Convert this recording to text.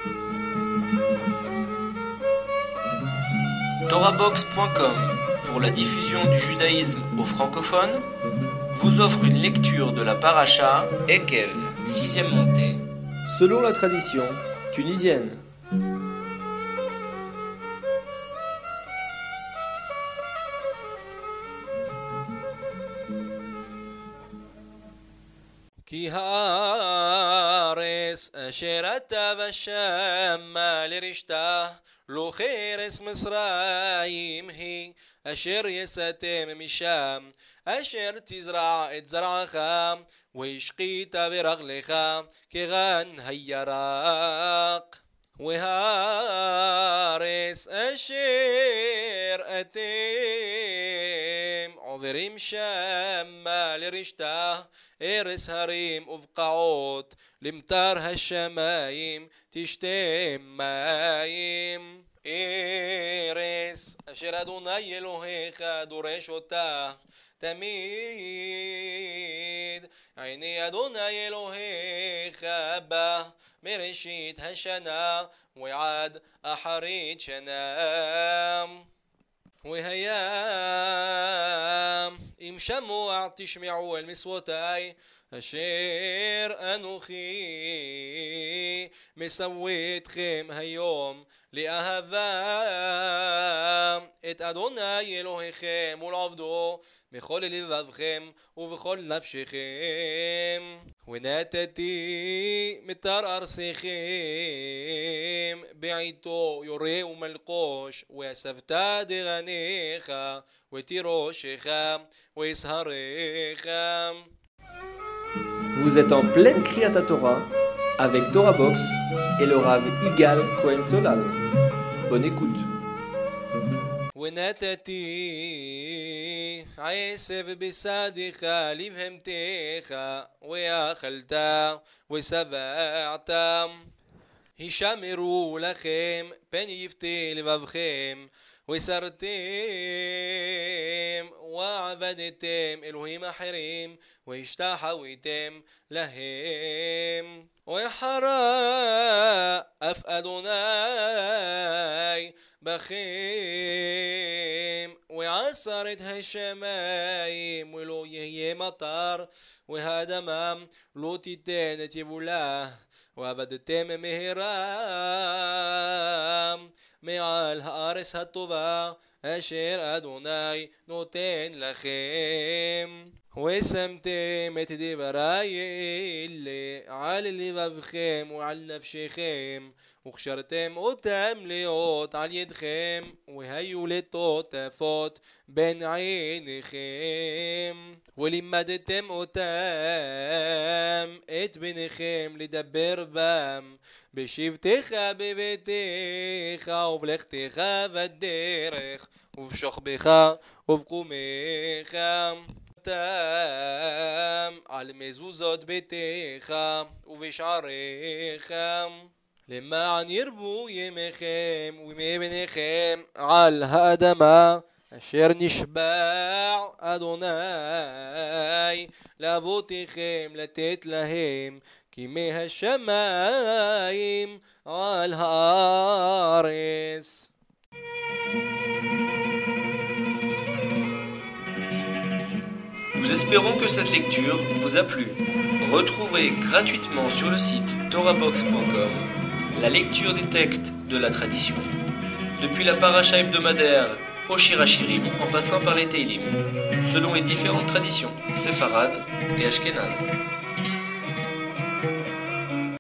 Torahbox.com, pour la diffusion du judaïsme aux francophones, vous offre une lecture de la paracha Ekev, 6e montée. Selon la tradition tunisienne. כי הארץ אשר אתה ושמה לרשתה לא חרס מצרים היא אשר יסתם משם אשר תזרע את זרעך והשקית ברגלך כגן הירק והארץ אשר אתם עוברים שמה לרשתה ארץ הרים ובקעות למטר השמיים תשתה מים ארץ אשר אדוני אלוהיך דורש אותה תמיד עיני אדוני אלוהיך בה מראשית השנה ועד אחרית שנה והיה אם שמוע תשמעו אל מצוותיי אשר אנוכי מסווה אתכם היום לאהבה את אדוני אלוהיכם ולעבדו בכל לבבכם ובכל נפשכם ונתתי מטר ארצכם בעיתו יורה ומלקוש ואספת דגניך ותירושך ויסהרך. Vous êtes en pleine Kriyat Torah avec Torah Box et le Rav Igal Cohen Solal. Bonne écoute. ונתתי עשב בשדך לבהמתך ואכלת ושבעת הישמרו לכם פן יפתה לבבכם וסרתם ועבדתם אלוהים אחרים והשתחוויתם להם וחרה אף אדוני בכם ועצר את השמיים ולא יהיה מטר והאדמה לא תיתן את יבולה ועבדתם מהרה מעל הארץ הטובה אשר אדוני נותן לכם ושמתם את דברי אלה על לבבכם ועל נפשכם וקשרתם אותם להיות על ידכם והיו לטוטפות בין עיניכם ולימדתם אותם את בניכם לדבר בם בשבתך בביתך ובלכתך בדרך ובשוכבך ובקומך על מזוזות ביתך ובשעריך למען ירבו ימיכם וימי בניכם על האדמה אשר נשבע אדוני לאבותיכם לתת להם כימי השמיים על הארץ. Nous espérons que cette lecture vous a plu. Retrouvez gratuitement sur le site torahbox.com la lecture des textes de la tradition, depuis la paracha hebdomadaire au Shir Hashirim en passant par les Teilim, selon les différentes traditions séfarades et ashkénazes.